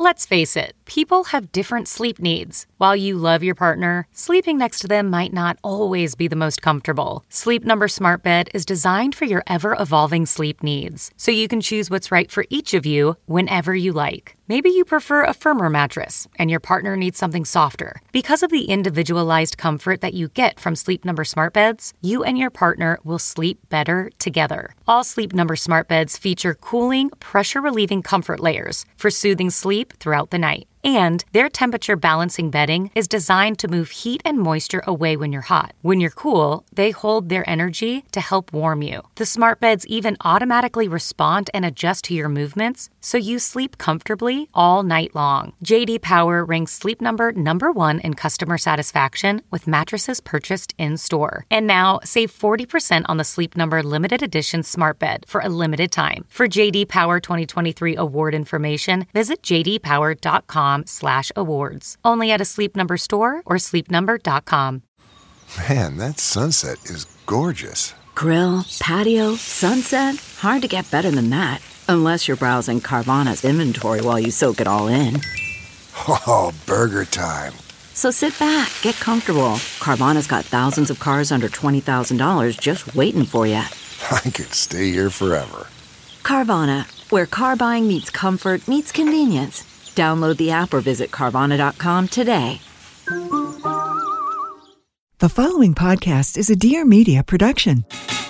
Let's face it, people have different sleep needs. While you love your partner, sleeping next to them might not always be the most comfortable. Sleep Number Smart Bed is designed for your ever-evolving sleep needs, so you can choose what's right for each of you whenever you like. Maybe you prefer a firmer mattress and your partner needs something softer. Because of the individualized comfort that you get from Sleep Number Smart Beds, you and your partner will sleep better together. All Sleep Number Smart Beds feature cooling, pressure-relieving comfort layers for soothing sleep throughout the night. And their temperature balancing bedding is designed to move heat and moisture away when you're hot. When you're cool, they hold their energy to help warm you. The smart beds even automatically respond and adjust to your movements, so you sleep comfortably all night long. J.D. Power ranks Sleep Number #1 in customer satisfaction with mattresses purchased in-store. And now, save 40% on the Sleep Number limited edition smart bed for a limited time. For J.D. Power 2023 award information, visit jdpower.com/awards. Only at a Sleep Number store or sleepnumber.com. Man, that sunset is gorgeous. Grill, patio, sunset. Hard to get better than that. Unless you're browsing Carvana's inventory while you soak it all in. Oh, burger time. So sit back, get comfortable. Carvana's got thousands of cars under $20,000 just waiting for you. I could stay here forever. Carvana, where car buying meets comfort meets convenience. Download the app or visit Carvana.com today. The following podcast is a Dear Media production.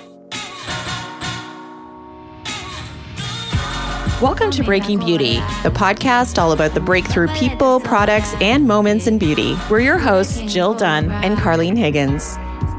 Welcome to Breaking Beauty, the podcast all about the breakthrough people, products, and moments in beauty. We're your hosts, Jill Dunn and Carlene Higgins.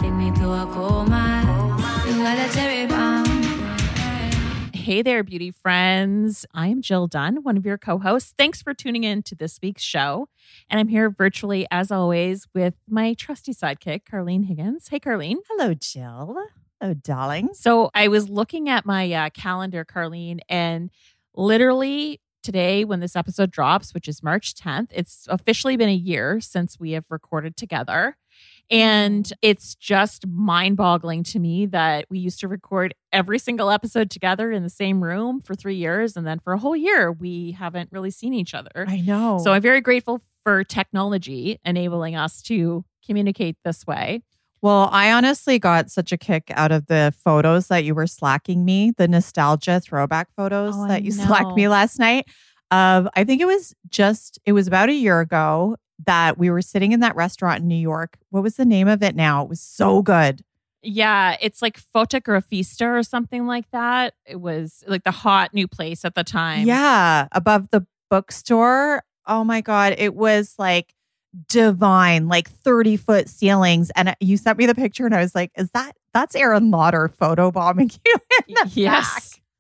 Hey there, beauty friends. I'm Jill Dunn, one of your co-hosts. Thanks for tuning in to this week's show. And I'm here virtually, as always, with my trusty sidekick, Carlene Higgins. Hey, Carlene. Hello, Jill. Hello, darling. So I was looking at my calendar, Carlene, and literally today, when this episode drops, which is March 10th, it's officially been a year since we have recorded together. And it's just mind-boggling to me that we used to record every single episode together in the same room for 3 years. And then for a whole year, we haven't really seen each other. I know. So I'm very grateful for technology enabling us to communicate this way. Well, I honestly got such a kick out of the photos that you were slacking me, the nostalgia throwback photos that you slacked me last night. I think it was about a year ago that we were sitting in that restaurant in New York. What was the name of it now? It was so good. Yeah, it's like Fotografista or something like that. It was like the hot new place at the time. Yeah, above the bookstore. Oh my God. It was like divine, like 30-foot ceilings. And you sent me the picture and I was like, that's Aaron Lauder photobombing you in the back.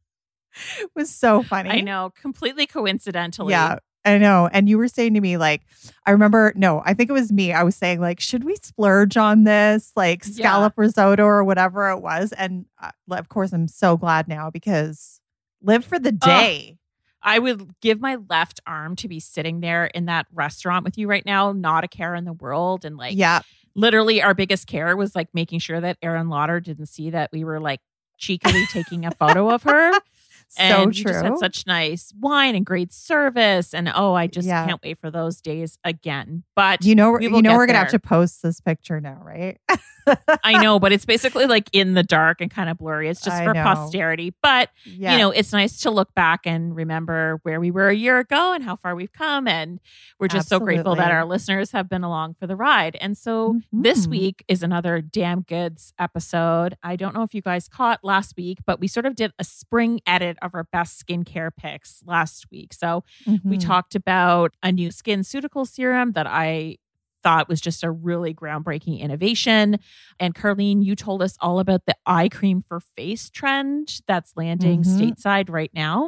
It was so funny. I know, completely coincidentally. Yeah. I know. And you were saying to me, like, I think it was me. I was saying, like, should we splurge on this? Like scallop risotto or whatever it was. And of course, I'm so glad now because live for the day. I would give my left arm to be sitting there in that restaurant with you right now. Not a care in the world. And like, literally our biggest care was like making sure that Aaron Lauder didn't see that we were like cheekily taking a photo of her. And we just had such nice wine and great service. And I just can't wait for those days again. But we're going to have to post this picture now, right? I know, but it's basically like in the dark and kind of blurry. It's just for posterity. But, it's nice to look back and remember where we were a year ago and how far we've come. And we're just so grateful that our listeners have been along for the ride. And so this week is another Damn Goods episode. I don't know if you guys caught last week, but we sort of did a spring edit of our best skincare picks last week. So we talked about a new SkinCeutical serum that I thought was just a really groundbreaking innovation. And Carlene, you told us all about the eye cream for face trend that's landing stateside right now.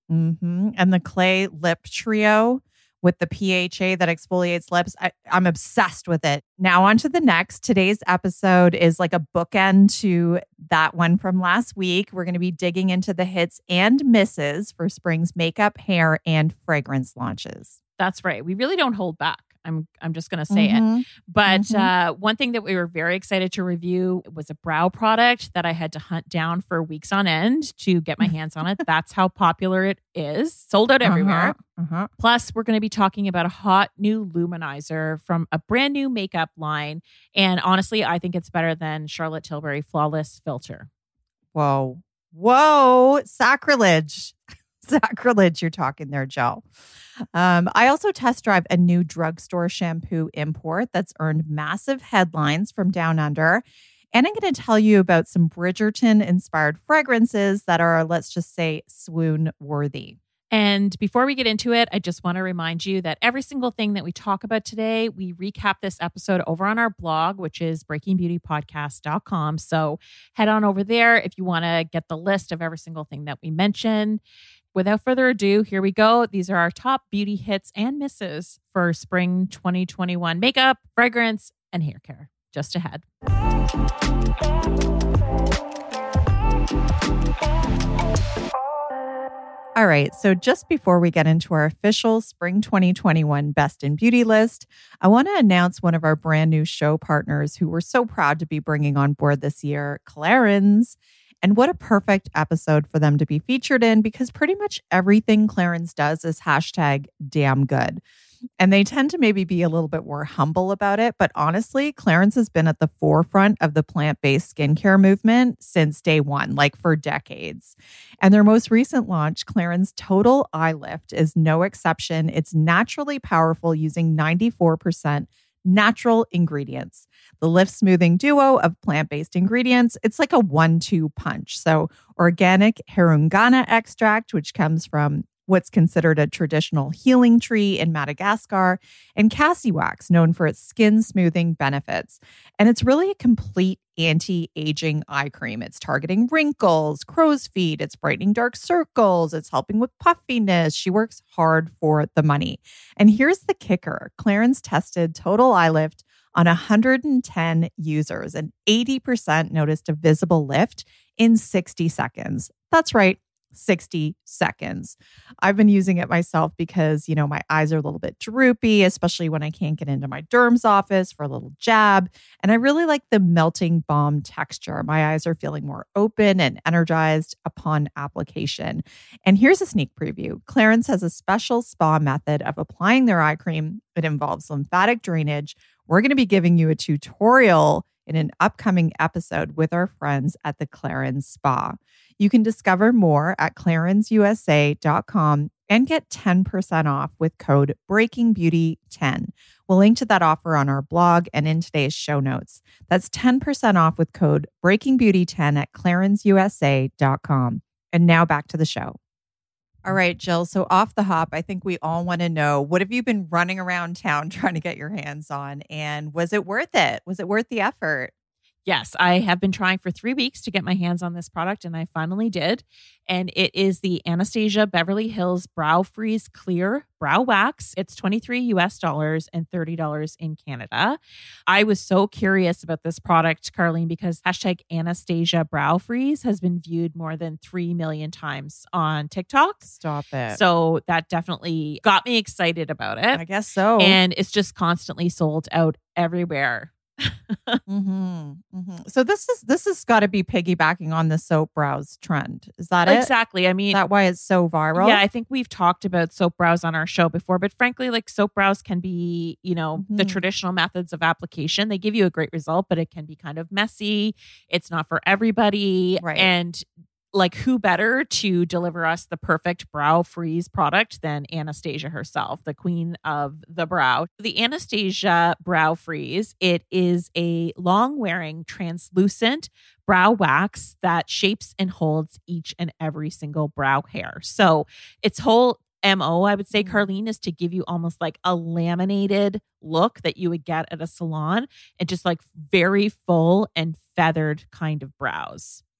And the clay lip trio with the PHA that exfoliates lips. I'm obsessed with it. Now on to the next. Today's episode is like a bookend to that one from last week. We're going to be digging into the hits and misses for spring's makeup, hair, and fragrance launches. That's right. We really don't hold back. I'm just going to say it. But one thing that we were very excited to review was a brow product that I had to hunt down for weeks on end to get my hands on it. That's how popular it is. Sold out everywhere. Plus, we're going to be talking about a hot new luminizer from a brand new makeup line. And honestly, I think it's better than Charlotte Tilbury Flawless Filter. Whoa, sacrilege. Sacrilege you're talking there, Joe. I also test drive a new drugstore shampoo import that's earned massive headlines from down under. And I'm going to tell you about some Bridgerton-inspired fragrances that are, let's just say, swoon-worthy. And before we get into it, I just want to remind you that every single thing that we talk about today, we recap this episode over on our blog, which is breakingbeautypodcast.com. So head on over there if you want to get the list of every single thing that we mentioned. Without further ado, here we go. These are our top beauty hits and misses for spring 2021 makeup, fragrance, and hair care. Just ahead. All right, so just before we get into our official spring 2021 Best in Beauty list, I want to announce one of our brand new show partners who we're so proud to be bringing on board this year, Clarins. And what a perfect episode for them to be featured in, because pretty much everything Clarins does is hashtag damn good. And they tend to maybe be a little bit more humble about it. But honestly, Clarins has been at the forefront of the plant-based skincare movement since day one, like for decades. And their most recent launch, Clarins Total Eye Lift, is no exception. It's naturally powerful using 94% natural ingredients. The lift smoothing duo of plant-based ingredients, it's like a 1-2 punch. So organic Harungana extract, which comes from what's considered a traditional healing tree in Madagascar, and cassie wax, known for its skin smoothing benefits. And it's really a complete anti-aging eye cream. It's targeting wrinkles, crow's feet, it's brightening dark circles, it's helping with puffiness. She works hard for the money. And here's the kicker. Clarins tested Total Eye Lift on 110 users, and 80% noticed a visible lift in 60 seconds. That's right. 60 seconds. I've been using it myself because, you know, my eyes are a little bit droopy, especially when I can't get into my derm's office for a little jab. And I really like the melting balm texture. My eyes are feeling more open and energized upon application. And here's a sneak preview. Clarins has a special spa method of applying their eye cream. It involves lymphatic drainage. We're going to be giving you a tutorial in an upcoming episode with our friends at the Clarins Spa. You can discover more at clarinsusa.com and get 10% off with code BreakingBeauty10. We'll link to that offer on our blog and in today's show notes. That's 10% off with code BreakingBeauty10 at clarinsusa.com. And now back to the show. All right, Jill. So off the hop, I think we all want to know, what have you been running around town trying to get your hands on? And was it worth it? Was it worth the effort? Yes, I have been trying for 3 weeks to get my hands on this product, and I finally did. And it is the Anastasia Beverly Hills Brow Freeze Clear Brow Wax. It's $23 and $30 in Canada. I was so curious about this product, Carlene, because hashtag Anastasia Brow Freeze has been viewed more than 3 million times on TikTok. Stop it. So that definitely got me excited about it. I guess so. And it's just constantly sold out everywhere. So this has got to be piggybacking on the soap brows trend. Is that it? Exactly. I mean, is that why it's so viral? Yeah, I think we've talked about soap brows on our show before, but frankly, like soap brows can be, you know, the traditional methods of application. They give you a great result, but it can be kind of messy. It's not for everybody. Right. And like, who better to deliver us the perfect brow freeze product than Anastasia herself, the queen of the brow. The Anastasia Brow Freeze, it is a long-wearing, translucent brow wax that shapes and holds each and every single brow hair. So its whole MO, I would say, Carlene, is to give you almost like a laminated look that you would get at a salon, and just like very full and feathered kind of brows.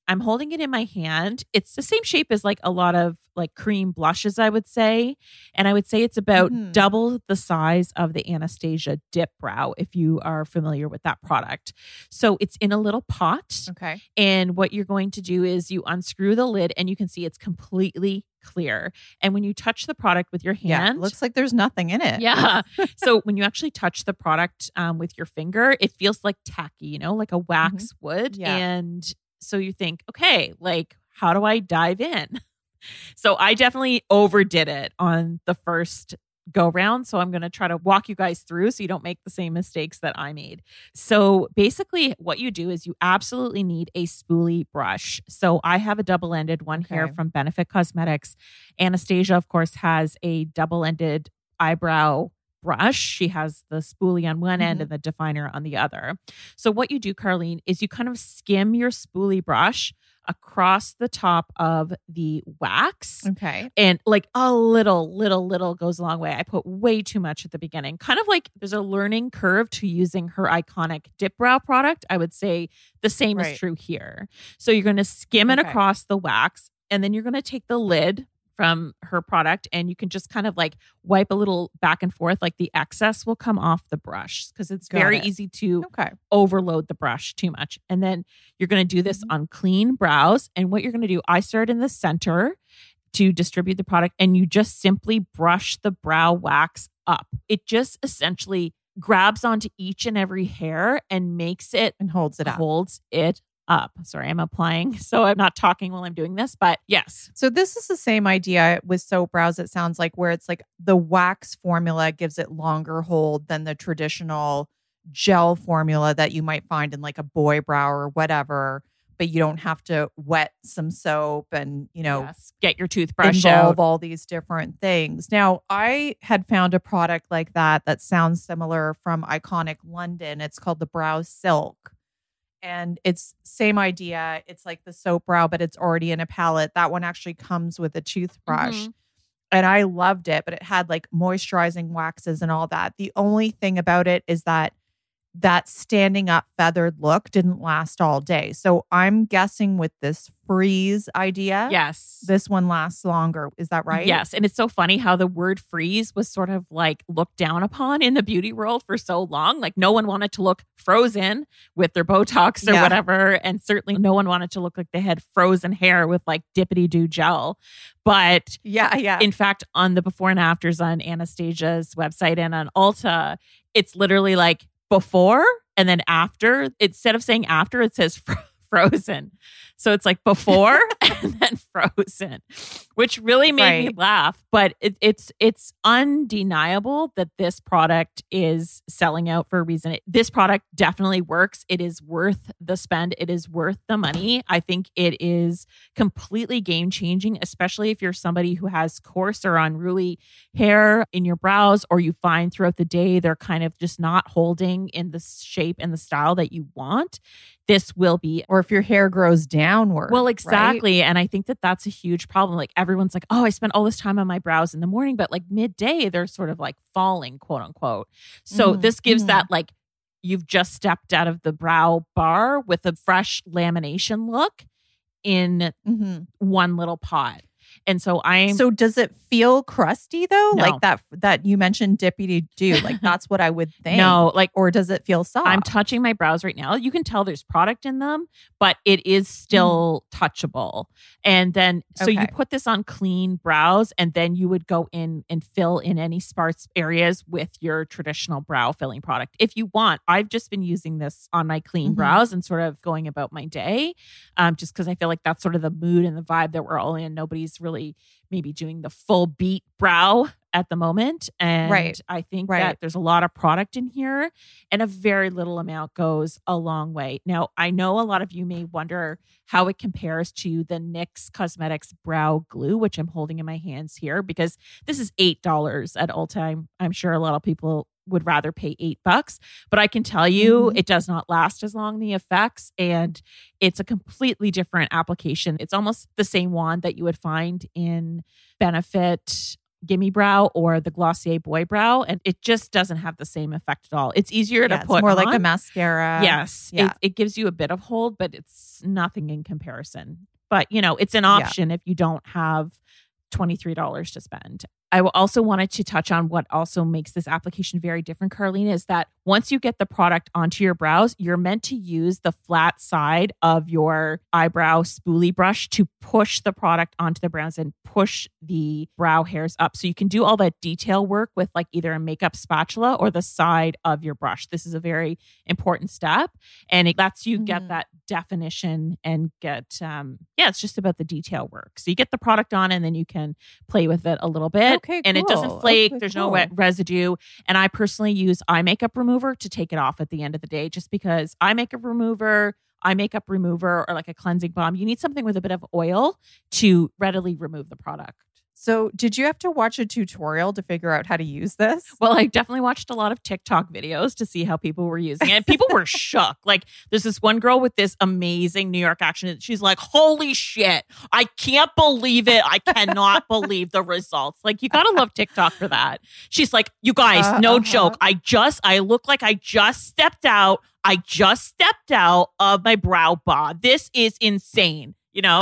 I'm holding it in my hand. It's the same shape as like a lot of like cream blushes, I would say. And I would say it's about double the size of the Anastasia Dip Brow, if you are familiar with that product. So it's in a little pot. Okay. And what you're going to do is you unscrew the lid and you can see it's completely clear. And when you touch the product with your hand, it looks like there's nothing in it. Yeah. So when you actually touch the product with your finger, it feels like tacky, like a wax would. Yeah. And so you think, okay, like, how do I dive in? So I definitely overdid it on the first go round. So I'm going to try to walk you guys through so you don't make the same mistakes that I made. So basically what you do is you absolutely need a spoolie brush. So I have a double-ended one here from Benefit Cosmetics. Anastasia, of course, has a double-ended eyebrow brush. She has the spoolie on one end and the definer on the other. So what you do, Carlene, is you kind of skim your spoolie brush across the top of the wax. Okay. And like a little goes a long way. I put way too much at the beginning. Kind of like there's a learning curve to using her iconic Dip Brow product. I would say the same is true here. So you're going to skim it across the wax, and then you're going to take the lid from her product and you can just kind of like wipe a little back and forth. Like the excess will come off the brush because it's very easy to overload the brush too much. And then you're going to do this on clean brows. And what you're going to do, I start in the center to distribute the product, and you just simply brush the brow wax up. It just essentially grabs onto each and every hair and makes it and holds it up. Sorry, I'm applying. So I'm not talking while I'm doing this, but yes. So this is the same idea with soap brows, it sounds like, where it's like the wax formula gives it longer hold than the traditional gel formula that you might find in like a boy brow or whatever, but you don't have to wet some soap and, get your toothbrush involve out. All these different things. Now, I had found a product like that sounds similar from Iconic London. It's called the Brow Silk. And it's same idea. It's like the soap brow, but it's already in a palette. That one actually comes with a toothbrush. And I loved it, but it had like moisturizing waxes and all that. The only thing about it is that standing up feathered look didn't last all day. So I'm guessing with this freeze idea, this one lasts longer. Is that right? Yes. And it's so funny how the word freeze was sort of like looked down upon in the beauty world for so long. Like no one wanted to look frozen with their Botox or whatever. And certainly no one wanted to look like they had frozen hair with like dippity-doo gel. But in fact, on the before and afters on Anastasia's website and on Ulta, it's literally like before and then after. Instead of saying after, it says frozen. So it's like before and then frozen, which really made me laugh. But it's undeniable that this product is selling out for a reason. This product definitely works. It is worth the spend. It is worth the money. I think it is completely game changing, especially if you're somebody who has coarse or unruly hair in your brows, or you find throughout the day they're kind of just not holding in the shape and the style that you want. This will be, or if your hair grows downward. Well, exactly. Right? And I think that that's a huge problem. Like everyone's like, oh, I spent all this time on my brows in the morning, but like midday, they're sort of like falling, quote unquote. So this gives that like, you've just stepped out of the brow bar with a fresh lamination look in one little pot. And so So does it feel crusty though? No. Like that you mentioned dippity-doo. Like that's what I would think. No, like, or does it feel soft? I'm touching my brows right now. You can tell there's product in them, but it is still touchable. And then, so you put this on clean brows, and then you would go in and fill in any sparse areas with your traditional brow filling product. If you want, I've just been using this on my clean brows and sort of going about my day. Just because I feel like that's sort of the mood and the vibe that we're all in. Nobody's really maybe doing the full beat brow at the moment. And I think that there's a lot of product in here, and a very little amount goes a long way. Now, I know a lot of you may wonder how it compares to the NYX Cosmetics Brow Glue, which I'm holding in my hands here, because this is $8 at Ulta. I'm sure a lot of people would rather pay $8, but I can tell you it does not last as long, the effects, and it's a completely different application. It's almost the same wand that you would find in Benefit Gimme Brow or the Glossier Boy Brow, and it just doesn't have the same effect at all. It's easier to put more on. like a mascara. Yes. Yeah. It gives you a bit of hold, but it's nothing in comparison. But, it's an option if you don't have $23 to spend. I also wanted to touch on what also makes this application very different, Carlene, is that once you get the product onto your brows, you're meant to use the flat side of your eyebrow spoolie brush to push the product onto the brows and push the brow hairs up. So you can do all that detail work with like either a makeup spatula or the side of your brush. This is a very important step, and it lets you get that definition and get, it's just about the detail work. So you get the product on and then you can play with it a little bit. Okay, and it doesn't flake. Okay, There's no wet residue. And I personally use eye makeup remover to take it off at the end of the day, just because eye makeup remover, or like a cleansing balm, you need something with a bit of oil to readily remove the product. So did you have to watch a tutorial to figure out how to use this? Well, I definitely watched a lot of TikTok videos to see how people were using it. People were shook. Like there's this one girl with this amazing New York accent. She's like, holy shit, I can't believe it. I cannot believe the results. Like you got to love TikTok for that. She's like, you guys, no joke. I look like I just stepped out. Of my brow bar. This is insane,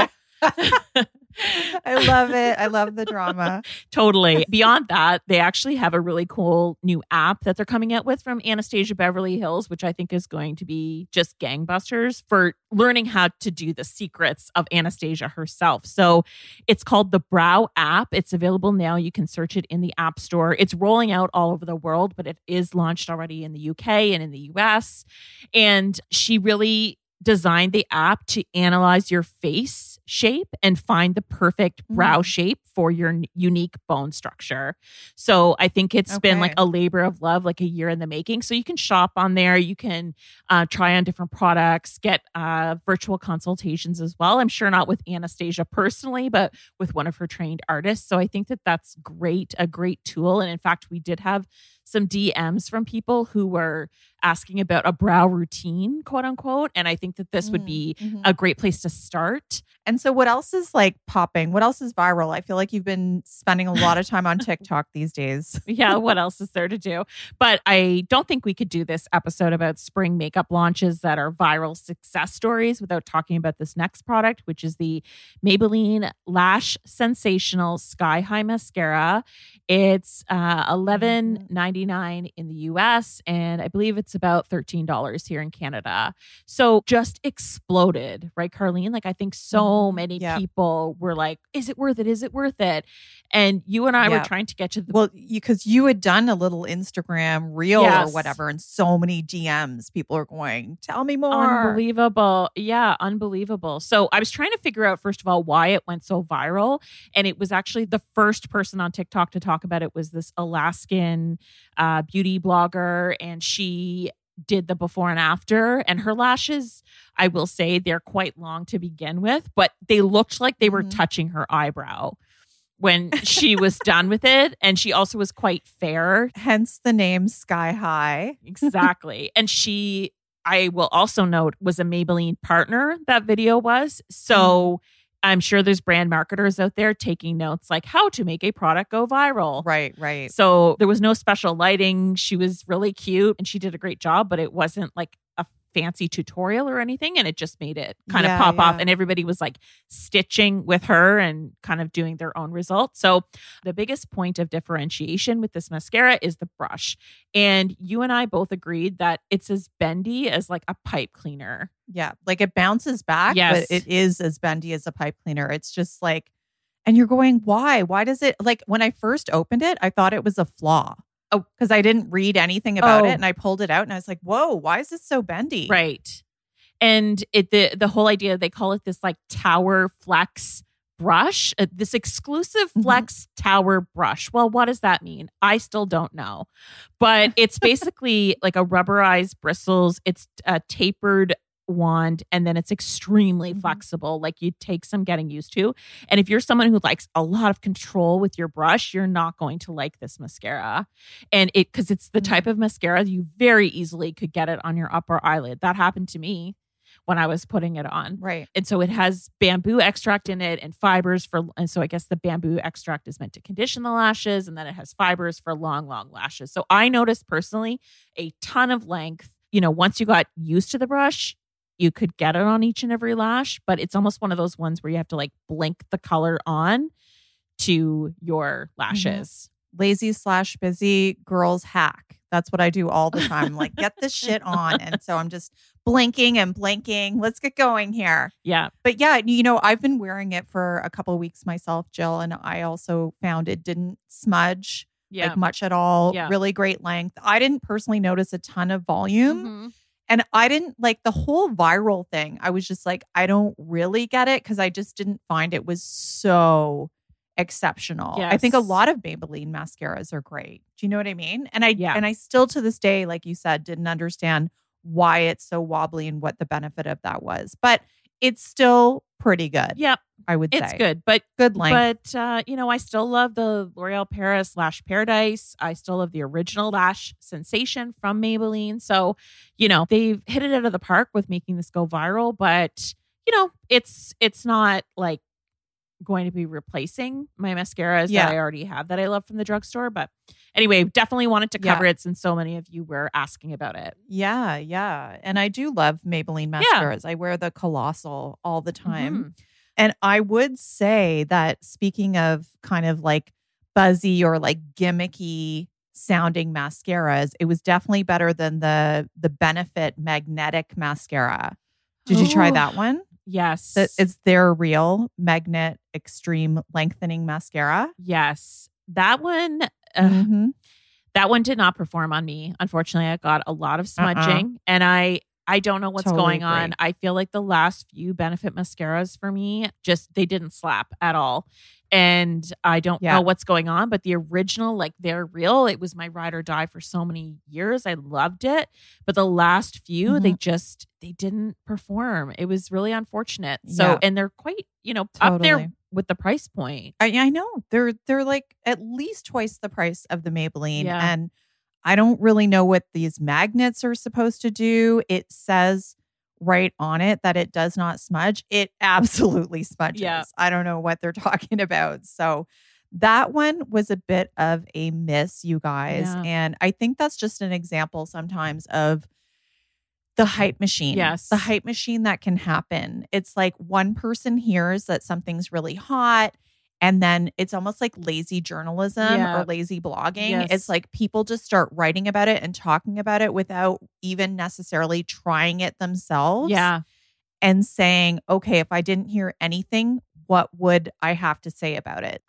I love it. I love the drama. Totally. Beyond that, they actually have a really cool new app that they're coming out with from Anastasia Beverly Hills, which I think is going to be just gangbusters for learning how to do the secrets of Anastasia herself. So it's called the Brow app. It's available now. You can search it in the App Store. It's rolling out all over the world, but it is launched already in the UK and in the US. And she really designed the app to analyze your face shape and find the perfect brow shape for your unique bone structure. So I think it's been like a labor of love, like a year in the making. So you can shop on there. You can try on different products, get virtual consultations as well. I'm sure not with Anastasia personally, but with one of her trained artists. So I think that that's great, a great tool. And in fact, we did have some DMs from people who were asking about a brow routine, quote unquote. And I think that this would be a great place to start. And so what else is like popping? What else is viral? I feel like you've been spending a lot of time on TikTok these days. Yeah, what else is there to do? But I don't think we could do this episode about spring makeup launches that are viral success stories without talking about this next product, which is the Maybelline Lash Sensational Sky High Mascara. It's $11.99 in the US, and I believe it's about $13 here in Canada. So just exploded, right, Carlene? Like I think so many people were like, is it worth it? Is it worth it? And you and I were trying to get to the... Well, because you had done a little Instagram reel or whatever, and so many DMs, people are going, tell me more. Unbelievable. Yeah, unbelievable. So I was trying to figure out, first of all, why it went so viral. And it was actually the first person on TikTok to talk about it was this Alaskan beauty blogger, and she did the before and after, and her lashes, I will say, they're quite long to begin with, but they looked like they were touching her eyebrow when she was done with it. And she also was quite fair. Hence the name Sky High. Exactly. And she, I will also note, was a Maybelline partner, that video was. So I'm sure there's brand marketers out there taking notes like how to make a product go viral. Right, right. So there was no special lighting. She was really cute and she did a great job, but it wasn't like a fancy tutorial or anything. And it just made it kind of pop off. And everybody was like stitching with her and kind of doing their own results. So the biggest point of differentiation with this mascara is the brush. And you and I both agreed that it's as bendy as like a pipe cleaner. Yeah, like it bounces back, but it is as bendy as a pipe cleaner. It's just like, and you're going, why? Why does it, like when I first opened it, I thought it was a flaw. Oh, because I didn't read anything about it, and I pulled it out and I was like, whoa, why is this so bendy? Right. And the whole idea, they call it this like tower flex brush, this exclusive flex tower brush. Well, what does that mean? I still don't know. But it's basically like a rubberized bristles. It's a tapered wand, and then it's extremely flexible. Like you take some getting used to. And if you're someone who likes a lot of control with your brush, you're not going to like this mascara. And because it's the type of mascara you very easily could get it on your upper eyelid. That happened to me when I was putting it on. Right. And so it has bamboo extract in it and fibers and so I guess the bamboo extract is meant to condition the lashes, and then it has fibers for long, long lashes. So I noticed personally a ton of length. Once you got used to the brush, you could get it on each and every lash, but it's almost one of those ones where you have to like blink the color on to your lashes. Lazy/busy girls hack. That's what I do all the time. Like, get this shit on. And so I'm just blinking and blinking. Let's get going here. Yeah. But yeah, I've been wearing it for a couple of weeks myself, Jill. And I also found it didn't smudge like much at all. Yeah. Really great length. I didn't personally notice a ton of volume. Mm-hmm. And I didn't like the whole viral thing. I was just like, I don't really get it because I just didn't find it was so exceptional. Yes. I think a lot of Maybelline mascaras are great. Do you know what I mean? And I still to this day, like you said, didn't understand why it's so wobbly and what the benefit of that was. But it's still pretty good. Yep. I would say. It's good, but good length. But I still love the L'Oreal Paris Lash Paradise. I still love the original Lash Sensation from Maybelline. So, they've hit it out of the park with making this go viral, but it's not like going to be replacing my mascaras that I already have that I love from the drugstore. But anyway, definitely wanted to cover it since so many of you were asking about it. Yeah, yeah. And I do love Maybelline mascaras. I wear the Colossal all the time. Mm-hmm. And I would say that speaking of kind of like buzzy or like gimmicky sounding mascaras, it was definitely better than the Benefit Magnetic Mascara. Did you try that one? Yes. It's their real Magnet Extreme Lengthening Mascara. Yes. That one, that one did not perform on me. Unfortunately, I got a lot of smudging and I don't know what's going on. I feel like the last few Benefit mascaras for me, they didn't slap at all. And I don't know what's going on, but the original, like they're real. It was my ride or die for so many years. I loved it. But the last few, they didn't perform. It was really unfortunate. So, and they're quite, up there with the price point. I know. They're like at least twice the price of the Maybelline. Yeah. And I don't really know what these magnets are supposed to do. It says right on it that it does not smudge. It absolutely smudges. Yeah. I don't know what they're talking about. So that one was a bit of a miss, you guys. Yeah. And I think that's just an example sometimes of the hype machine. Yes. The hype machine that can happen. It's like one person hears that something's really hot, and then it's almost like lazy journalism or lazy blogging. Yes. It's like people just start writing about it and talking about it without even necessarily trying it themselves. Yeah. And saying, okay, if I didn't hear anything, what would I have to say about it?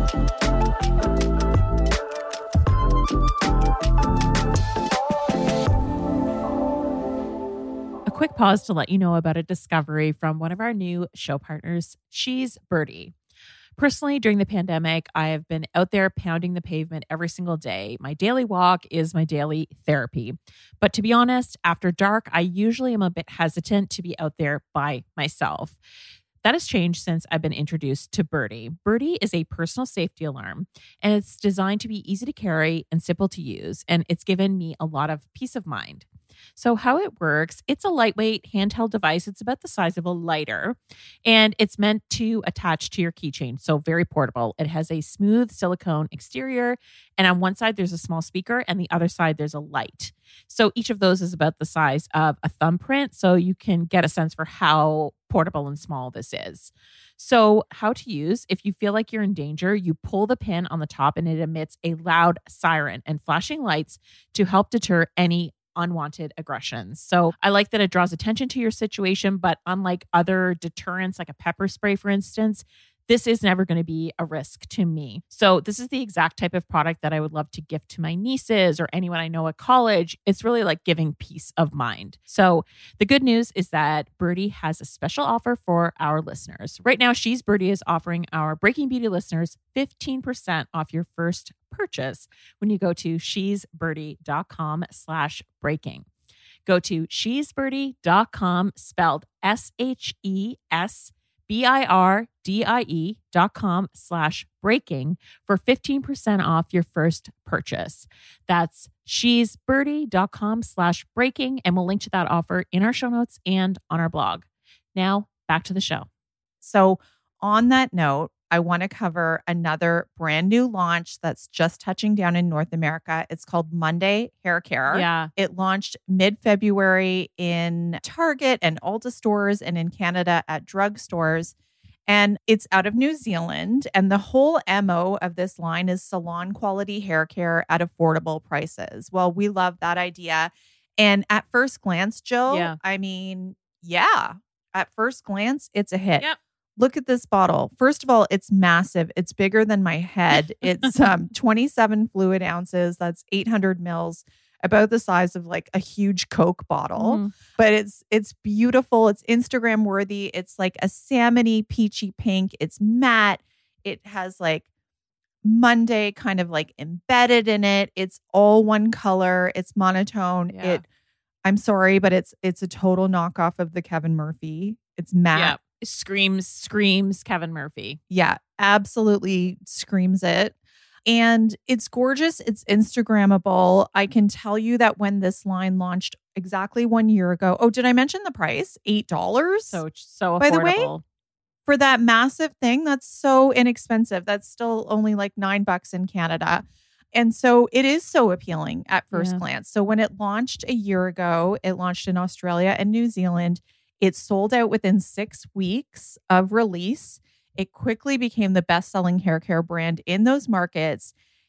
A quick pause to let you know about a discovery from one of our new show partners, She's Birdie. Personally, during the pandemic, I have been out there pounding the pavement every single day. My daily walk is my daily therapy. But to be honest, after dark, I usually am a bit hesitant to be out there by myself. That has changed since I've been introduced to Birdie. Birdie is a personal safety alarm, and it's designed to be easy to carry and simple to use, and it's given me a lot of peace of mind. So how it works, it's a lightweight handheld device. It's about the size of a lighter, and it's meant to attach to your keychain. So very portable. It has a smooth silicone exterior, and on one side there's a small speaker, and the other side there's a light. So each of those is about the size of a thumbprint, so you can get a sense for how portable and small this is. So how to use: if you feel like you're in danger, you pull the pin on the top and it emits a loud siren and flashing lights to help deter any unwanted aggressions. So I like that it draws attention to your situation, but unlike other deterrents like a pepper spray, for instance, this is never going to be a risk to me. So this is the exact type of product that I would love to gift to my nieces or anyone I know at college. It's really like giving peace of mind. So the good news is that Birdie has a special offer for our listeners. Right now, She's Birdie is offering our Breaking Beauty listeners 15% off your first purchase when you go to shesbirdie.com/breaking. Go to shesbirdie.com, spelled SHESBIRDIE.com BIRDIE.com/breaking for 15% off your first purchase. That's shesbirdie.com/breaking, and we'll link to that offer in our show notes and on our blog. Now, back to the show. So on that note, I want to cover another brand new launch that's just touching down in North America. It's called Monday Hair Care. Yeah. It launched mid-February in Target and Ulta stores and in Canada at drugstores. And it's out of New Zealand. And the whole MO of this line is salon quality hair care at affordable prices. Well, we love that idea. And at first glance, Jill, at first glance, it's a hit. Yep. Look at this bottle. First of all, it's massive. It's bigger than my head. It's 27 fluid ounces. That's 800 mils, about the size of like a huge Coke bottle. Mm. But it's beautiful. It's Instagram worthy. It's like a salmony, peachy pink. It's matte. It has like Monday kind of like embedded in it. It's all one color. It's monotone. Yeah. I'm sorry, but it's a total knockoff of the Kevin Murphy. It's matte. Yeah. Screams Kevin Murphy. Yeah, absolutely screams it. And it's gorgeous. It's Instagrammable. I can tell you that when this line launched exactly 1 year ago. Oh, did I mention the price? $8? So affordable. By the way, for that massive thing, that's so inexpensive. That's still only like $9 in Canada. And so it is so appealing at first glance. So when it launched a year ago, it launched in Australia and New Zealand. It sold out within 6 weeks of release. It quickly became the best-selling hair care brand in those markets.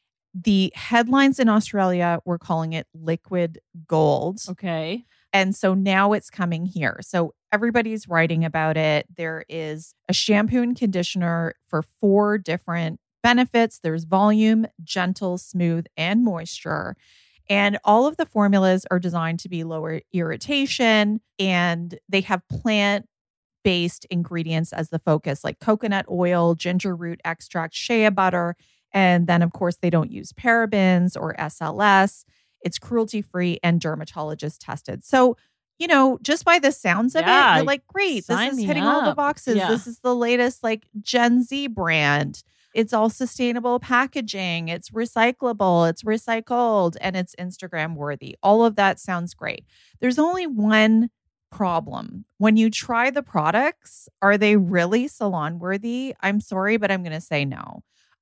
The headlines in Australia were calling it liquid gold. Okay. And so now it's coming here. So everybody's writing about it. There is a shampoo and conditioner for 4 different benefits. There's volume, gentle, smooth, and moisture. And all of the formulas are designed to be lower irritation, and they have plant-based ingredients as the focus, like coconut oil, ginger root extract, shea butter. And then, of course, they don't use parabens or SLS. It's cruelty-free and dermatologist tested. So, you know, just by the sounds of it, you're like, great, this is hitting all the boxes. Yeah. This is the latest like Gen Z brand. It's all sustainable packaging. It's recyclable. It's recycled, and it's Instagram worthy. All of that sounds great. There's only one problem. When you try the products, are they really salon worthy? I'm sorry, but I'm going to say no.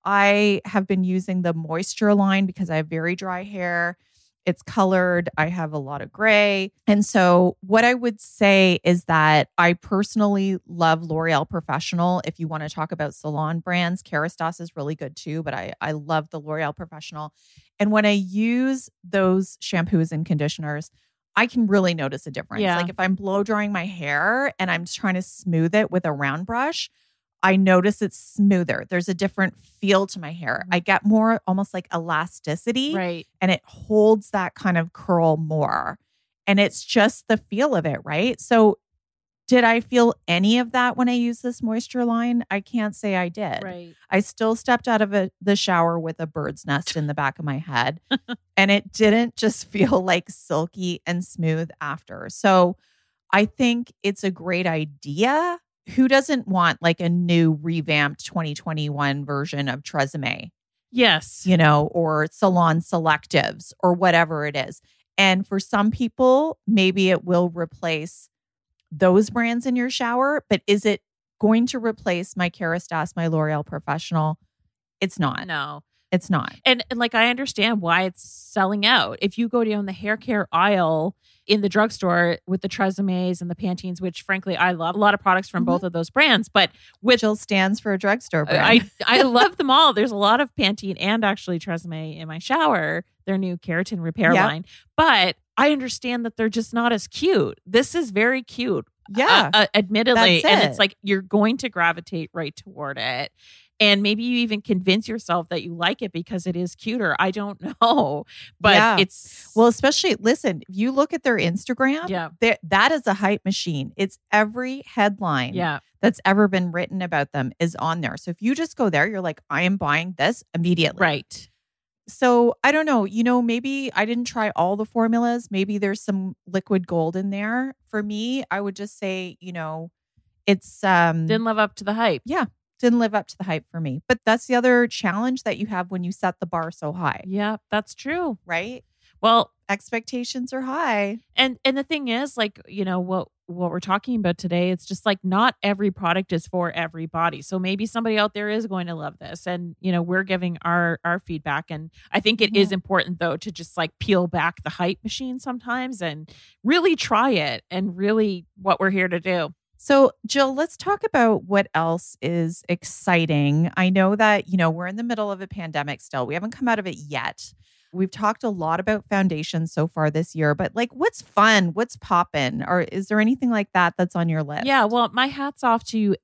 I have been using the moisture line because I have very dry hair. It's colored. I have a lot of gray. And so what I would say is that I personally love L'Oreal Professional. If you want to talk about salon brands, Kerastase is really good too, but I love the L'Oreal Professional. And when I use those shampoos and conditioners, I can really notice a difference. Yeah. Like if I'm blow drying my hair and I'm trying to smooth it with a round brush, I notice it's smoother. There's a different feel to my hair. I get more almost like elasticity. Right. And it holds that kind of curl more. And it's just the feel of it, right? So did I feel any of that when I used this moisture line? I can't say I did. Right. I still stepped out of the shower with a bird's nest in the back of my head. And it didn't just feel like silky and smooth after. So I think it's a great idea. Who doesn't want like a new revamped 2021 version of Tresemme? Yes. You know, or Salon Selectives or whatever it is. And for some people, maybe it will replace those brands in your shower. But is it going to replace my Kerastase, my L'Oreal Professional? It's not. No. It's not. And like, I understand why it's selling out. If you go down the hair care aisle in the drugstore with the Tresemmes and the Pantenes, which frankly, I love a lot of products from both of those brands, but with Jill stands for a drugstore brand. I love them all. There's a lot of Pantene and actually Tresemme in my shower, their new keratin repair line. But I understand that they're just not as cute. This is very cute. Yeah. Admittedly. And it's like, you're going to gravitate right toward it. And maybe you even convince yourself that you like it because it is cuter. I don't know. But it's... Well, especially, listen, if you look at their Instagram, that is a hype machine. It's every headline that's ever been written about them is on there. So if you just go there, you're like, I am buying this immediately. Right. So I don't know, you know, maybe I didn't try all the formulas. Maybe there's some liquid gold in there. For me, I would just say, you know, it's didn't live up to the hype. Yeah. Didn't live up to the hype for me. But that's the other challenge that you have when you set the bar so high. Yeah, that's true. Right? Well, expectations are high. And the thing is, like, you know, what we're talking about today, it's just like not every product is for everybody. So maybe somebody out there is going to love this. And, you know, we're giving our feedback. And I think it is important, though, to just like peel back the hype machine sometimes and really try it and really what we're here to do. So, Jill, let's talk about what else is exciting. I know that, you know, we're in the middle of a pandemic still. We haven't come out of it yet. We've talked a lot about foundations so far this year, but like what's fun? What's poppin'? Or is there anything like that that's on your list? Yeah, well, my hat's off to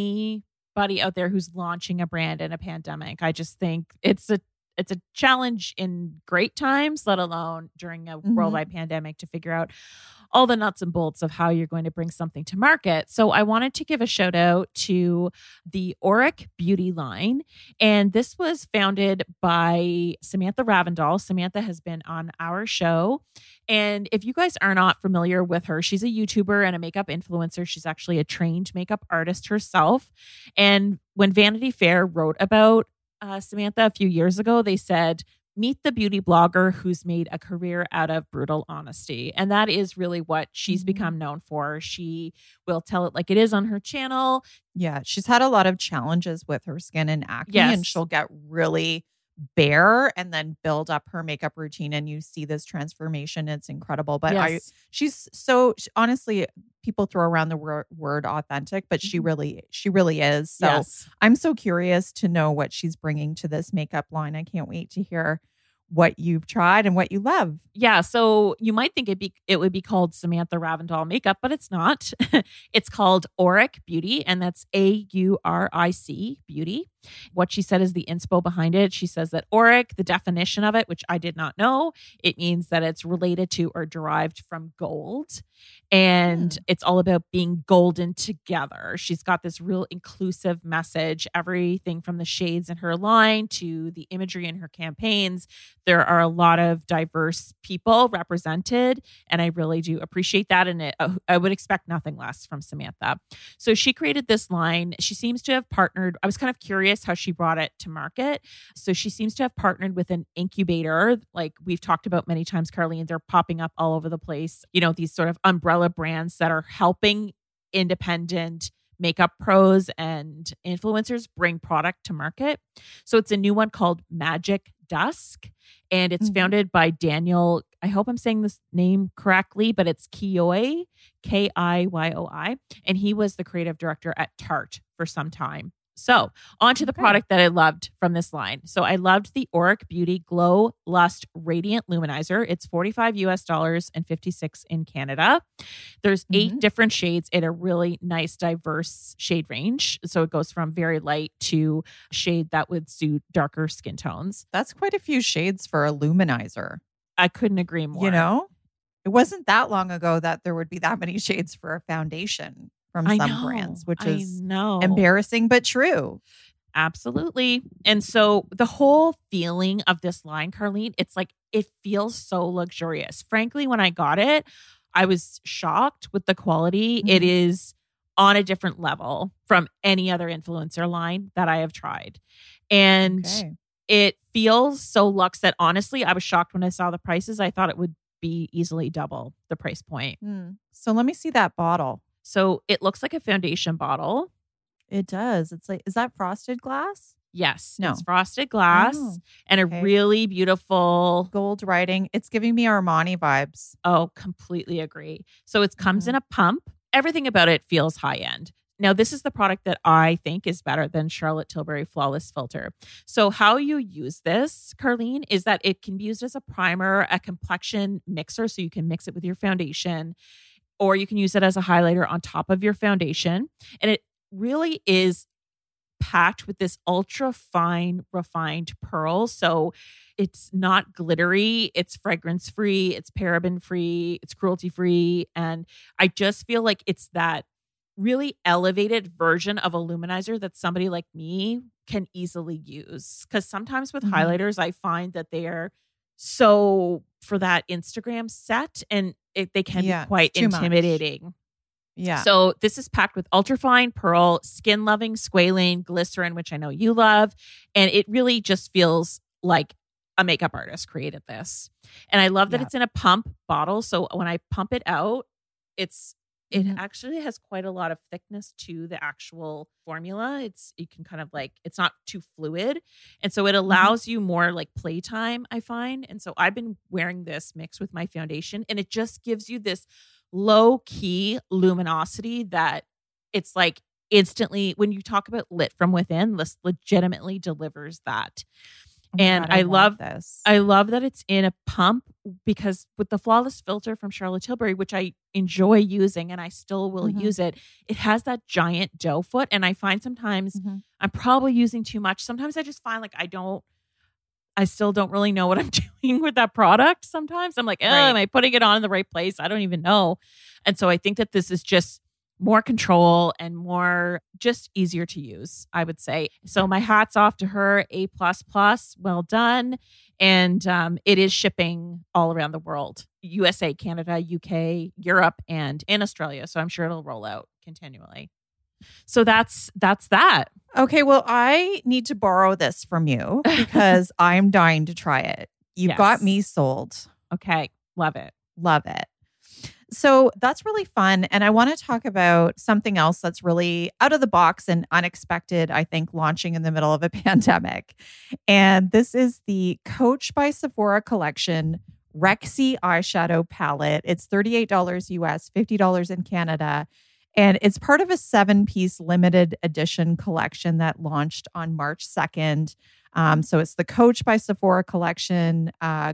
anybody out there who's launching a brand in a pandemic. I just think it's a challenge in great times, let alone during a worldwide pandemic, to figure out all the nuts and bolts of how you're going to bring something to market. So I wanted to give a shout out to the Auric Beauty line. And this was founded by Samantha Ravndal. Samantha has been on our show. And if you guys are not familiar with her, she's a YouTuber and a makeup influencer. She's actually a trained makeup artist herself. And when Vanity Fair wrote about Samantha a few years ago, they said, meet the beauty blogger who's made a career out of brutal honesty. And that is really what she's become known for. She will tell it like it is on her channel. Yeah, she's had a lot of challenges with her skin and acne, Yes. and she'll get really bare and then build up her makeup routine, and you see this transformation. It's incredible. But she's so, honestly, people throw around the word authentic, but she really is. So I'm so curious to know what she's bringing to this makeup line. I can't wait to hear what you've tried and what you love. Yeah, so you might think it would be called Samantha Ravndal Makeup, but it's not. It's called Auric Beauty, and that's AURIC Beauty. What she said is the inspo behind it. She says that Auric, the definition of it, which I did not know, it means that it's related to or derived from gold. And it's all about being golden together. She's got this real inclusive message, everything from the shades in her line to the imagery in her campaigns. There are a lot of diverse people represented, and I really do appreciate that. And I would expect nothing less from Samantha. So she created this line. She seems to have partnered. I was kind of curious how she brought it to market. So she seems to have partnered with an incubator, like we've talked about many times, Carlene. They're popping up all over the place. You know, these sort of umbrella brands that are helping independent makeup pros and influencers bring product to market. So it's a new one called Magic Dusk, and it's founded by Daniel. I hope I'm saying this name correctly, but it's Kioi, Kiyyoi, and he was the creative director at Tarte for some time. So on to the product that I loved from this line. So I loved the Auric Beauty Glow Lust Radiant Luminizer. It's $45 and $56 in Canada. There's 8 different shades in a really nice, diverse shade range. So it goes from very light to shade that would suit darker skin tones. That's quite a few shades for a luminizer. I couldn't agree more. You know, it wasn't that long ago that there would be that many shades for a foundation from some brands, which is embarrassing, but true. Absolutely. And so the whole feeling of this line, Carlene, it's like, it feels so luxurious. Frankly, when I got it, I was shocked with the quality. It is on a different level from any other influencer line that I have tried. And it feels so luxe that honestly, I was shocked when I saw the prices. I thought it would be easily double the price point. So let me see that bottle. So it looks like a foundation bottle. It does. It's like, is that frosted glass? Yes. No. It's frosted glass and a really beautiful gold writing. It's giving me Armani vibes. Oh, completely agree. So it comes in a pump. Everything about it feels high end. Now, this is the product that I think is better than Charlotte Tilbury Flawless Filter. So how you use this, Carlene, is that it can be used as a primer, a complexion mixer. So you can mix it with your foundation, or you can use it as a highlighter on top of your foundation. And it really is packed with this ultra fine, refined pearl. So it's not glittery, it's fragrance free, it's paraben free, it's cruelty free. And I just feel like it's that really elevated version of a luminizer that somebody like me can easily use. Because sometimes with highlighters, I find that they are so for that Instagram set, and they can be quite intimidating. Yeah. So this is packed with ultrafine pearl, skin-loving squalane, glycerin, which I know you love. And it really just feels like a makeup artist created this. And I love that it's in a pump bottle. So when I pump it out, it actually has quite a lot of thickness to the actual formula. You can kind of like, it's not too fluid. And so it allows you more like playtime, I find. And so I've been wearing this mixed with my foundation, and it just gives you this low key luminosity that it's like instantly, when you talk about lit from within, this legitimately delivers that. And I love this. I love that it's in a pump, because with the Flawless Filter from Charlotte Tilbury, which I enjoy using and I still will use it, it has that giant doe foot. And I find sometimes I'm probably using too much. Sometimes I just find like I still don't really know what I'm doing with that product. Sometimes I'm like, am I putting it on in the right place? I don't even know. And so I think that this is just more control and more just easier to use, I would say. So my hat's off to her. A++, well done. And it is shipping all around the world. USA, Canada, UK, Europe, and in Australia. So I'm sure it'll roll out continually. So that's that. Okay, well, I need to borrow this from you because I'm dying to try it. You've got me sold. Okay, love it. Love it. So that's really fun. And I want to talk about something else that's really out of the box and unexpected, I think, launching in the middle of a pandemic. And this is the Coach by Sephora collection Rexy eyeshadow palette. It's $38 US, $50 in Canada. And it's part of a 7-piece limited edition collection that launched on March 2nd. So it's the Coach by Sephora collection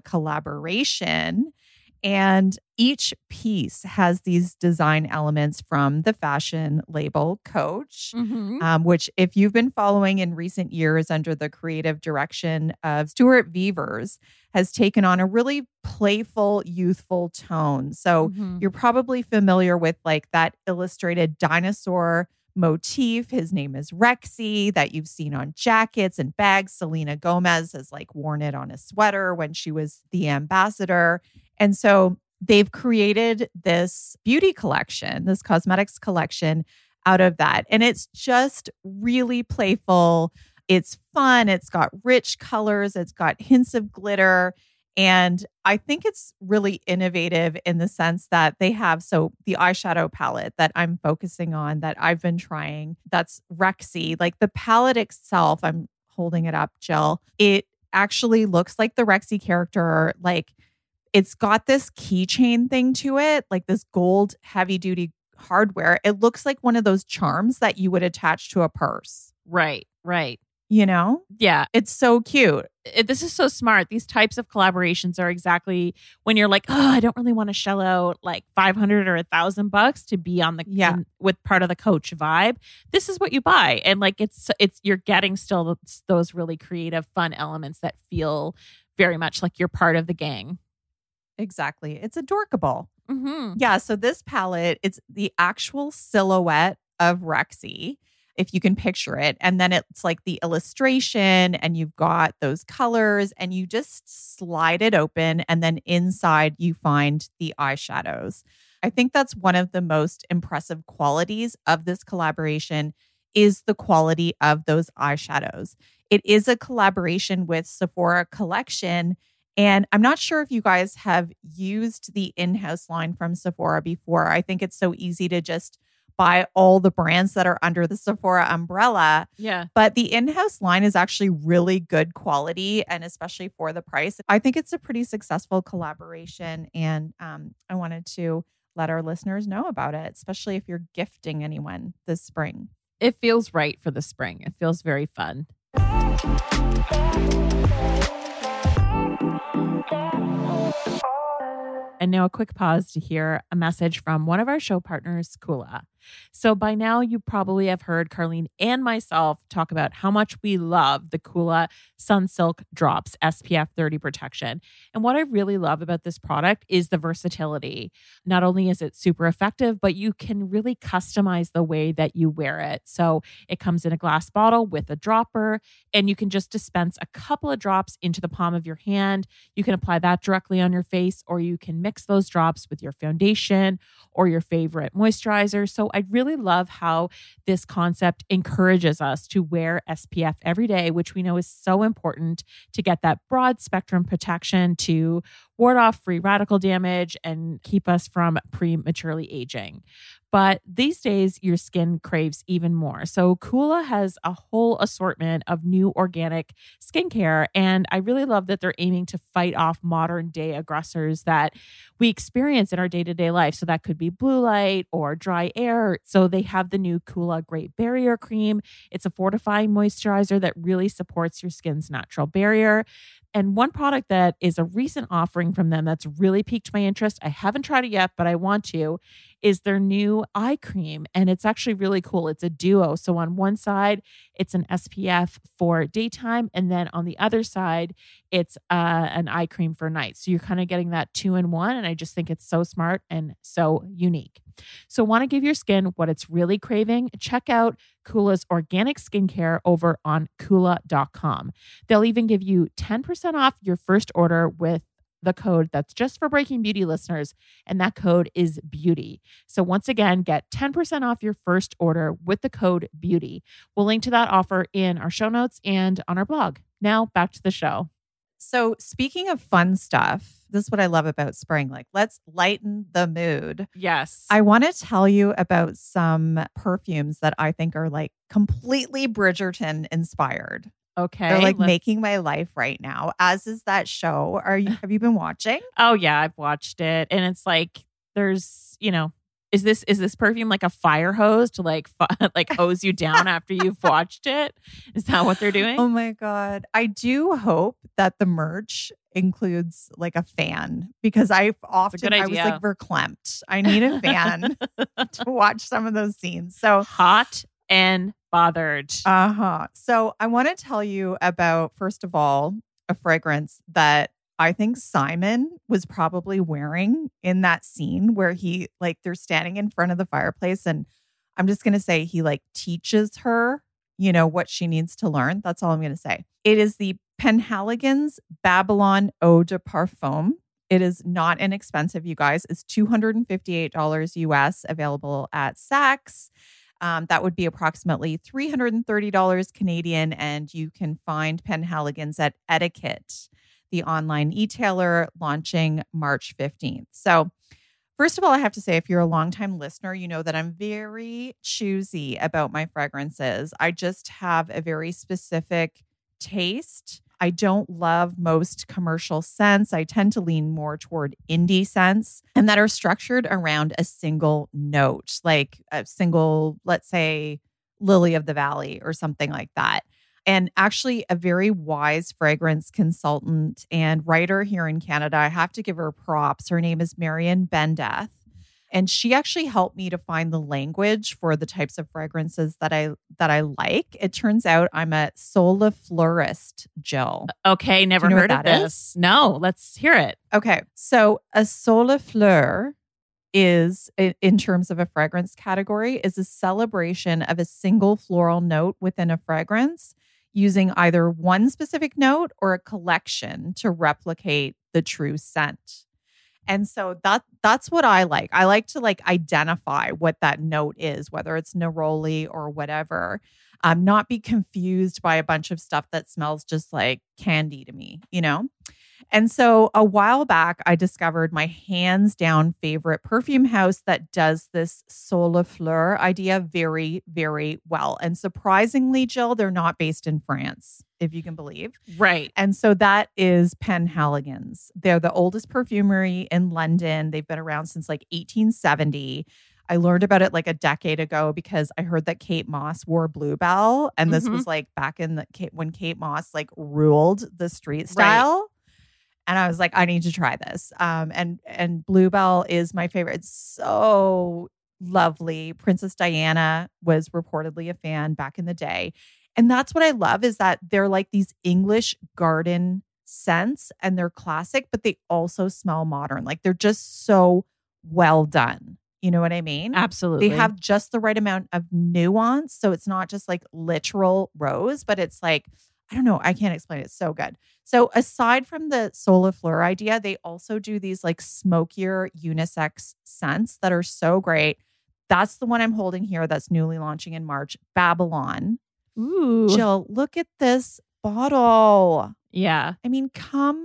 collaboration. And each piece has these design elements from the fashion label Coach, which, if you've been following in recent years under the creative direction of Stuart Vevers, has taken on a really playful, youthful tone. So you're probably familiar with like that illustrated dinosaur motif. His name is Rexy, that you've seen on jackets and bags. Selena Gomez has like worn it on a sweater when she was the ambassador. And so they've created this beauty collection, this cosmetics collection out of that. And it's just really playful. It's fun. It's got rich colors. It's got hints of glitter. And I think it's really innovative in the sense that they have, so the eyeshadow palette that I'm focusing on, that I've been trying, that's Rexy. Like the palette itself, I'm holding it up, Jill. It actually looks like the Rexy character. Like it's got this keychain thing to it, like this gold heavy duty hardware. It looks like one of those charms that you would attach to a purse. Right. You know? Yeah. It's so cute. This is so smart. These types of collaborations are exactly when you're like, oh, I don't really want to shell out like $500 or $1,000 to be on the with part of the Coach vibe. This is what you buy, and like it's you're getting still those really creative, fun elements that feel very much like you're part of the gang. Exactly. It's adorkable. Yeah. So this palette, it's the actual silhouette of Rexy, if you can picture it. And then it's like the illustration, and you've got those colors, and you just slide it open. And then inside you find the eyeshadows. I think that's one of the most impressive qualities of this collaboration is the quality of those eyeshadows. It is a collaboration with Sephora Collection. And I'm not sure if you guys have used the in-house line from Sephora before. I think it's so easy to just buy all the brands that are under the Sephora umbrella. Yeah. But the in-house line is actually really good quality, and especially for the price. I think it's a pretty successful collaboration. And I wanted to let our listeners know about it, especially if you're gifting anyone this spring. It feels right for the spring. It feels very fun. And now a quick pause to hear a message from one of our show partners, Kula. So by now, you probably have heard Carlene and myself talk about how much we love the Coola Sunsilk Drops SPF 30 protection. And what I really love about this product is the versatility. Not only is it super effective, but you can really customize the way that you wear it. So it comes in a glass bottle with a dropper, and you can just dispense a couple of drops into the palm of your hand. You can apply that directly on your face, or you can mix those drops with your foundation or your favorite moisturizer. So I really love how this concept encourages us to wear SPF every day, which we know is so important to get that broad spectrum protection to ward off free radical damage and keep us from prematurely aging. But these days, your skin craves even more. So Coola has a whole assortment of new organic skincare. And I really love that they're aiming to fight off modern day aggressors that we experience in our day-to-day life. So that could be blue light or dry air. So they have the new Coola Great Barrier Cream. It's a fortifying moisturizer that really supports your skin's natural barrier. And one product that is a recent offering from them that's really piqued my interest, I haven't tried it yet, but I want to, is their new eye cream. And it's actually really cool. It's a duo. So on one side, it's an SPF for daytime. And then on the other side, it's an eye cream for night. So you're kind of getting that 2-in-1. And I just think it's so smart and so unique. So want to give your skin what it's really craving? Check out Coola's organic skincare over on Coola.com. They'll even give you 10% off your first order with the code that's just for Breaking Beauty listeners, and that code is BEAUTY. So once again, get 10% off your first order with the code BEAUTY. We'll link to that offer in our show notes and on our blog. Now back to the show. So speaking of fun stuff, this is what I love about spring. Like, let's lighten the mood. Yes. I want to tell you about some perfumes that I think are like completely Bridgerton inspired. Okay. They're like making my life right now, as is that show. Have you been watching? Oh yeah, I've watched it. And it's like, there's, is this perfume like a fire hose to like hose you down after you've watched it? Is that what they're doing? Oh my God. I do hope that the merch includes like a fan, because I was like verklempt. I need a fan to watch some of those scenes. So hot and bothered. So I want to tell you about, first of all, a fragrance that I think Simon was probably wearing in that scene where they're standing in front of the fireplace, and I'm just going to say he teaches her, what she needs to learn. That's all I'm going to say. It is the Penhaligon's Babylon Eau de Parfum. It is not inexpensive, you guys. It's $258 US, available at Saks. That would be approximately $330 Canadian, and you can find Penhaligon's at Etiquette, the online e-tailer, launching March 15th. So first of all, I have to say, if you're a longtime listener, you know that I'm very choosy about my fragrances. I just have a very specific taste. I don't love most commercial scents. I tend to lean more toward indie scents, and that are structured around a single note, like a single, let's say, Lily of the Valley or something like that. And actually, a very wise fragrance consultant and writer here in Canada, I have to give her props. Her name is Marion Bendeth. And she actually helped me to find the language for the types of fragrances that I like. It turns out I'm a soliflorist, Jill. Okay, never heard of this. No, let's hear it. Okay, so a solifleur is, in terms of a fragrance category, is a celebration of a single floral note within a fragrance, using either one specific note or a collection to replicate the true scent. And so that's what I like. I like to identify what that note is, whether it's neroli or whatever. Not be confused by a bunch of stuff that smells just like candy to me, And so a while back, I discovered my hands down favorite perfume house that does this solifleur idea very, very well. And surprisingly, Jill, they're not based in France, if you can believe. Right. And so that is Penhaligon's. They're the oldest perfumery in London. They've been around since 1870. I learned about it a decade ago because I heard that Kate Moss wore Bluebell. And this was back in when Kate Moss ruled the street style. Right. And I was like, I need to try this. And Bluebell is my favorite. It's so lovely. Princess Diana was reportedly a fan back in the day. And that's what I love is that they're like these English garden scents and they're classic, but they also smell modern. Like they're just so well done. You know what I mean? Absolutely. They have just the right amount of nuance. So it's not just like literal rose, but it's like, I don't know. I can't explain it. It's so good. So aside from the Solifleur idea, they also do these like smokier unisex scents that are so great. That's the one I'm holding here that's newly launching in March, Babylon. Ooh. Jill, look at this bottle. Yeah. I mean, come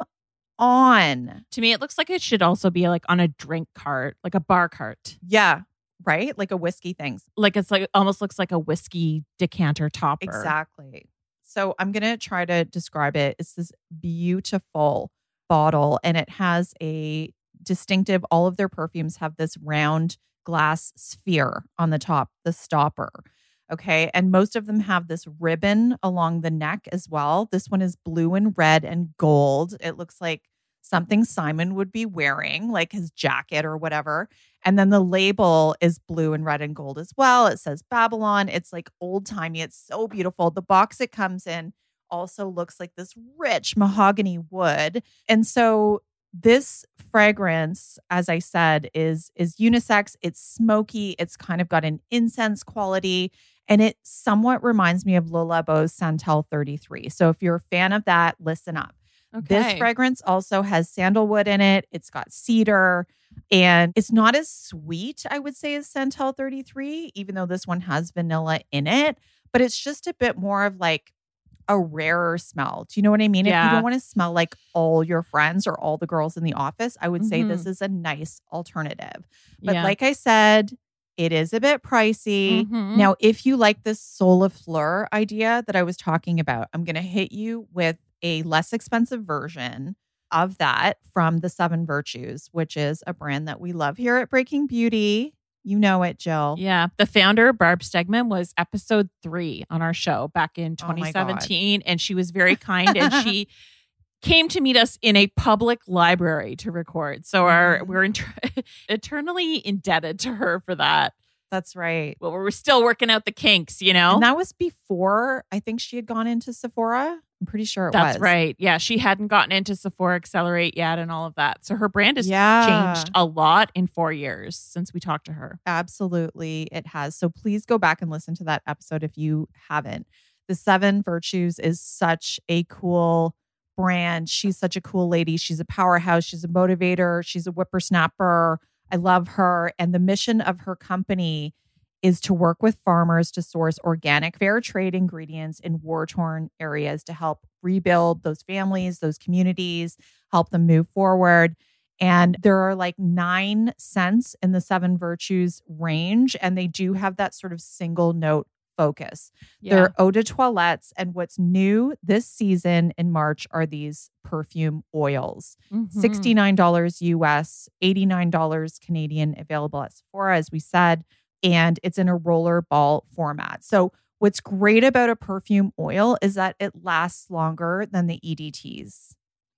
on. To me, it looks like it should also be like on a drink cart, like a bar cart. Yeah. Right? Like a whiskey thing. Like it's like almost looks like a whiskey decanter topper. Exactly. So I'm going to try to describe it. It's this beautiful bottle and it has a distinctive, all of their perfumes have this round glass sphere on the top, the stopper. Okay. And most of them have this ribbon along the neck as well. This one is blue and red and gold. It looks like something Simon would be wearing, like his jacket or whatever. And then the label is blue and red and gold as well. It says Babylon. It's like old timey. It's so beautiful. The box it comes in also looks like this rich mahogany wood. And so this fragrance, as I said, is unisex. It's smoky. It's kind of got an incense quality. And it somewhat reminds me of Le Labo's Santal 33. So if you're a fan of that, listen up. Okay. This fragrance also has sandalwood in it. It's got cedar. And it's not as sweet, I would say, as Santal 33, even though this one has vanilla in it. But it's just a bit more of like a rarer smell. Do you know what I mean? Yeah. If you don't want to smell like all your friends or all the girls in the office, I would say this is a nice alternative. But like I said, it is a bit pricey. Now, if you like this Solifleur idea that I was talking about, I'm going to hit you with a less expensive version of that from the Seven Virtues, which is a brand that we love here at Breaking Beauty. You know it, Jill. Yeah. The founder, Barb Stegman, was episode 3 on our show back in 2017. And she was very kind and she came to meet us in a public library to record. So we're eternally indebted to her for that. That's right. Well, we're still working out the kinks, you know? And that was before, I think she had gone into Sephora. I'm pretty sure That's right. Yeah. She hadn't gotten into Sephora Accelerate yet and all of that. So her brand has changed a lot in 4 years since we talked to her. Absolutely. It has. So please go back and listen to that episode if you haven't. The Seven Virtues is such a cool brand. She's such a cool lady. She's a powerhouse. She's a motivator. She's a whippersnapper. I love her. And the mission of her company is to work with farmers to source organic, fair trade ingredients in war-torn areas to help rebuild those families, those communities, help them move forward. And there are like 9 scents in the Seven Virtues range, and they do have that sort of single note focus. Yeah. They're eau de toilettes, and what's new this season in March are these perfume oils. $69 US, $89 Canadian, available at Sephora, as we said. And it's in a roller ball format. So what's great about a perfume oil is that it lasts longer than the EDTs.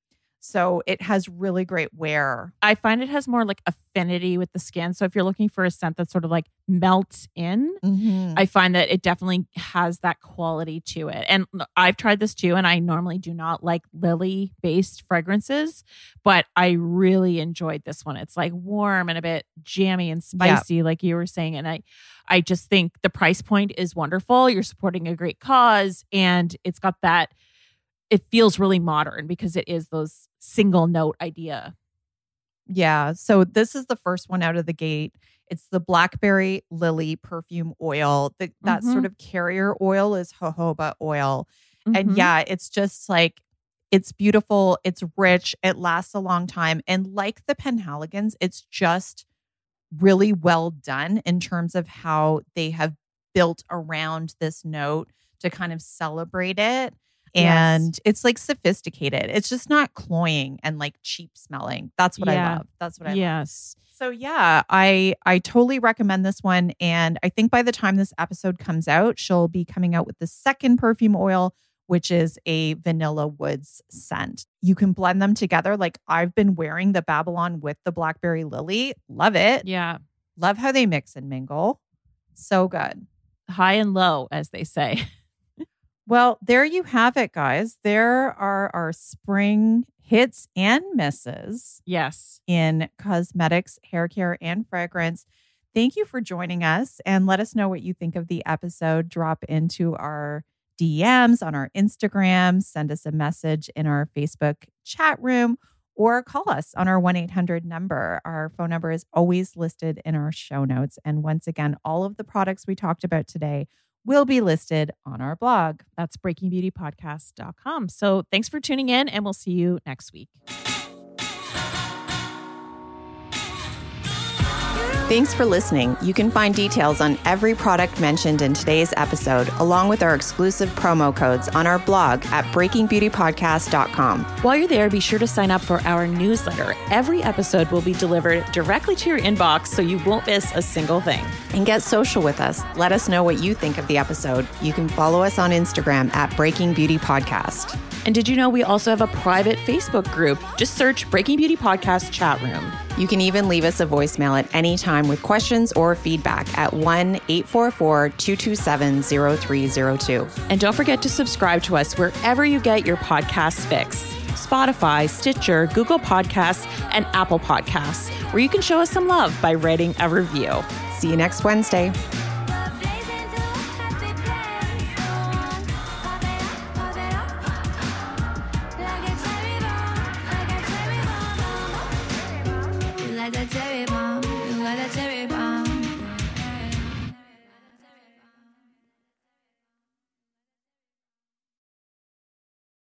So it has really great wear. I find it has more like affinity with the skin. So if you're looking for a scent that sort of like melts in, I find that it definitely has that quality to it. And I've tried this too, and I normally do not like lily-based fragrances, but I really enjoyed this one. It's like warm and a bit jammy and spicy, like you were saying. And I just think the price point is wonderful. You're supporting a great cause, and it's got that. It feels really modern because it is those single note idea. Yeah. So this is the first one out of the gate. It's the Blackberry Lily perfume oil. That sort of carrier oil is jojoba oil. And yeah, it's just like, it's beautiful. It's rich. It lasts a long time. And like the Penhaligon's, it's just really well done in terms of how they have built around this note to kind of celebrate it. And it's like sophisticated. It's just not cloying and like cheap smelling. That's what I love. That's what I love. So yeah, I totally recommend this one. And I think by the time this episode comes out, she'll be coming out with the second perfume oil, which is a vanilla woods scent. You can blend them together. Like I've been wearing the Babylon with the Blackberry Lily. Love it. Yeah. Love how they mix and mingle. So good. High and low, as they say. Well, there you have it, guys. There are our spring hits and misses. Yes. In cosmetics, hair care, and fragrance. Thank you for joining us, and let us know what you think of the episode. Drop into our DMs on our Instagram, send us a message in our Facebook chat room, or call us on our 1-800 number. Our phone number is always listed in our show notes. And once again, all of the products we talked about today will be listed on our blog. That's breakingbeautypodcast.com. So thanks for tuning in, and we'll see you next week. Thanks for listening. You can find details on every product mentioned in today's episode, along with our exclusive promo codes on our blog at breakingbeautypodcast.com. While you're there, be sure to sign up for our newsletter. Every episode will be delivered directly to your inbox, so you won't miss a single thing. And get social with us. Let us know what you think of the episode. You can follow us on Instagram at Breaking Beauty Podcast. And did you know we also have a private Facebook group? Just search Breaking Beauty Podcast Chat Room. You can even leave us a voicemail at any time with questions or feedback at 1-844-227-0302. And don't forget to subscribe to us wherever you get your podcast fix. Spotify, Stitcher, Google Podcasts, and Apple Podcasts, where you can show us some love by writing a review. See you next Wednesday. Cherry bomb, you got that cherry